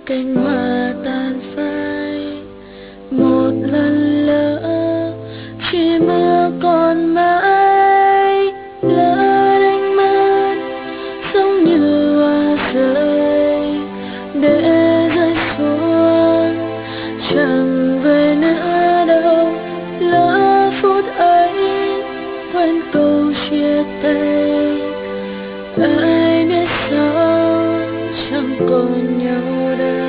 cánh hoa tàn phai một lần lỡ, chỉ mưa còn mãi lỡ đánh mất, giống như hoa rơi để rơi xuống chẳng về nữa đâu. Lỡ phút ấy quên câu chia tay, ai biết sao chẳng còn nhau đâu.